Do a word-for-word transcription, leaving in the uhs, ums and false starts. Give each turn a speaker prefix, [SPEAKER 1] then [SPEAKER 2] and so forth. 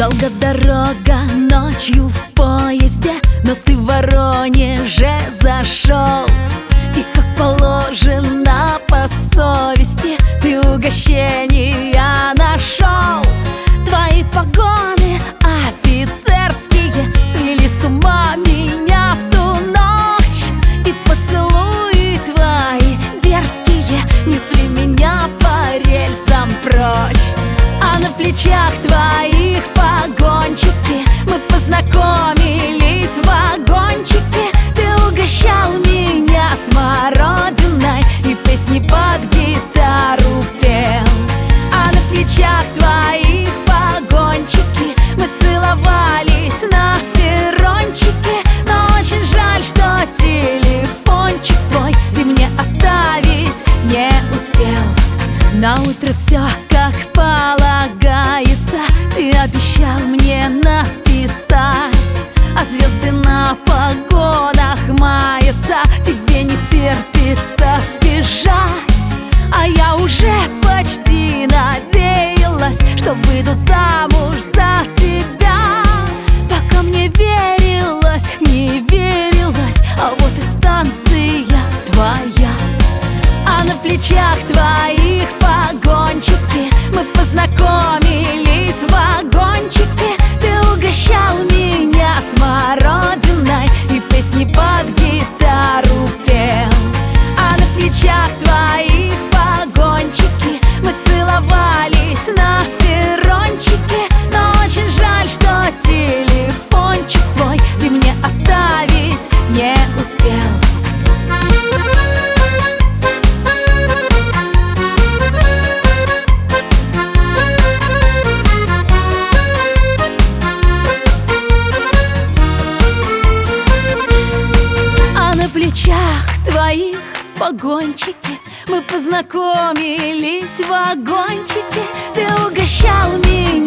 [SPEAKER 1] Долго дорога ночью в поезде, но ты в Воронеже зашел. И как положено по совести ты угощения нашел. Твои погоны офицерские свели с ума меня в ту ночь. И поцелуи твои дерзкие несли меня по рельсам прочь. А на плечах твоих погончики мы познакомились в вагончике. Ты угощал меня смородиной и песни под гитару пел. А на плечах твоих погончики мы целовались на перрончике. Но очень жаль, что телефончик свой ты мне оставить не успел. На утро все как полагается ты обещал мне написать, а звезды на погонах маятся, тебе не терпится сбежать. А я уже почти надеялась, что выйду замуж за тебя. Пока мне верилось, не верилось, а вот и станция твоя. А на плечах твоих погончики мы познакомились в вагончике. Ты угощал меня смородиной и песни под гитару пел. А на плечах твоих погончики мы целовались на перрончике. Но очень жаль, что телефончик свой ты мне оставить не успел. На плечах твоих погончики мы познакомились в вагончике. Ты угощал меня